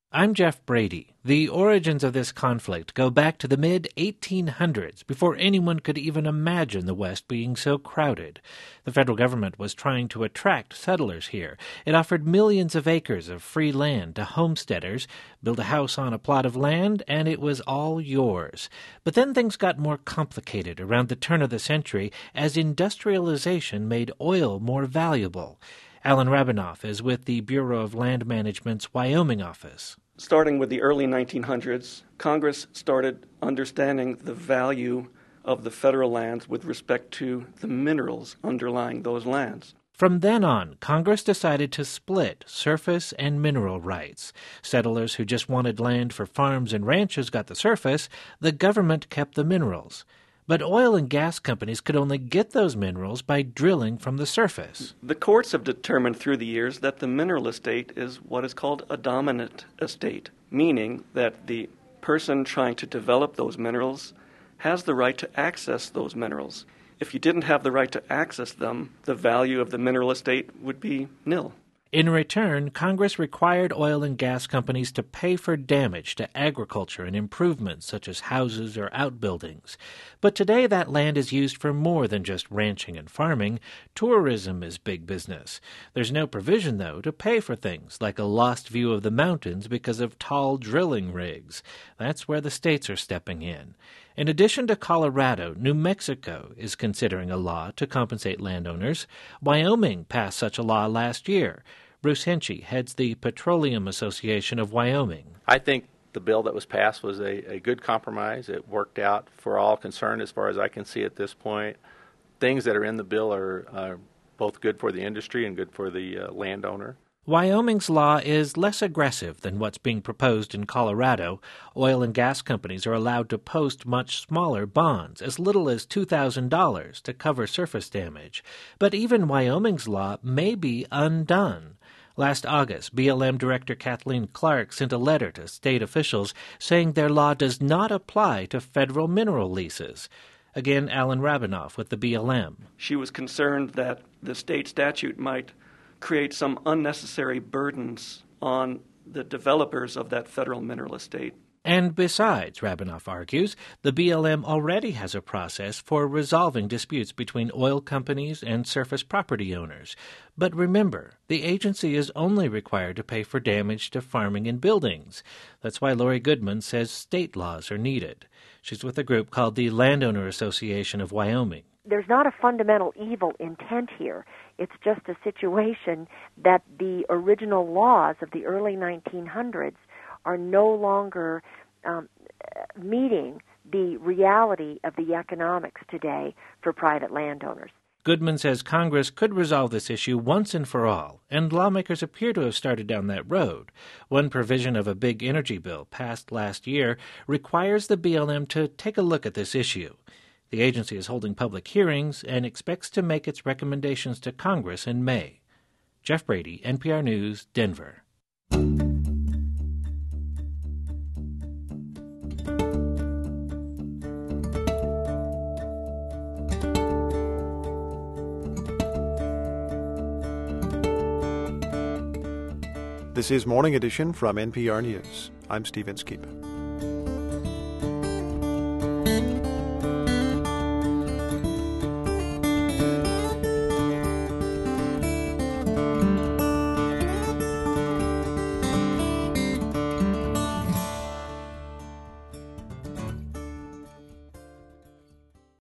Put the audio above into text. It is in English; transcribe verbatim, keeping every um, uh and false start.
I'm Jeff Brady. The origins of this conflict go back to the mid eighteen hundreds, before anyone could even imagine the West being so crowded. The federal government was trying to attract settlers here. It offered millions of acres of free land to homesteaders, build a house on a plot of land, and it was all yours. But then things got more complicated around the turn of the century as industrialization made oil more valuable. Alan Rabinoff is with the Bureau of Land Management's Wyoming office. Starting with the early nineteen hundreds, Congress started understanding the value of the federal lands with respect to the minerals underlying those lands. From then on, Congress decided to split surface and mineral rights. Settlers who just wanted land for farms and ranches got the surface. The government kept the minerals. But oil and gas companies could only get those minerals by drilling from the surface. The courts have determined through the years that the mineral estate is what is called a dominant estate, meaning that the person trying to develop those minerals has the right to access those minerals. If you didn't have the right to access them, the value of the mineral estate would be nil. In return, Congress required oil and gas companies to pay for damage to agriculture and improvements such as houses or outbuildings. But today that land is used for more than just ranching and farming. Tourism is big business. There's no provision, though, to pay for things like a lost view of the mountains because of tall drilling rigs. That's where the states are stepping in. In addition to Colorado, New Mexico is considering a law to compensate landowners. Wyoming passed such a law last year. Bruce Henchy heads the Petroleum Association of Wyoming. I think the bill that was passed was a, a good compromise. It worked out for all concerned as far as I can see at this point. Things that are in the bill are, are both good for the industry and good for the uh, landowner. Wyoming's law is less aggressive than what's being proposed in Colorado. Oil and gas companies are allowed to post much smaller bonds, as little as two thousand dollars, to cover surface damage. But even Wyoming's law may be undone. Last August, B L M Director Kathleen Clark sent a letter to state officials saying their law does not apply to federal mineral leases. Again, Alan Rabinoff with the B L M. She was concerned that the state statute might create some unnecessary burdens on the developers of that federal mineral estate. And besides, Rabinoff argues, the B L M already has a process for resolving disputes between oil companies and surface property owners. But remember, the agency is only required to pay for damage to farming and buildings. That's why Lori Goodman says state laws are needed. She's with a group called the Landowner Association of Wyoming. There's not a fundamental evil intent here. It's just a situation that the original laws of the early nineteen hundreds are no longer um, meeting the reality of the economics today for private landowners. Goodman says Congress could resolve this issue once and for all, and lawmakers appear to have started down that road. One provision of a big energy bill passed last year requires the B L M to take a look at this issue. The agency is holding public hearings and expects to make its recommendations to Congress in May. Jeff Brady, N P R News, Denver. This is Morning Edition from N P R News. I'm Steve Inskeep.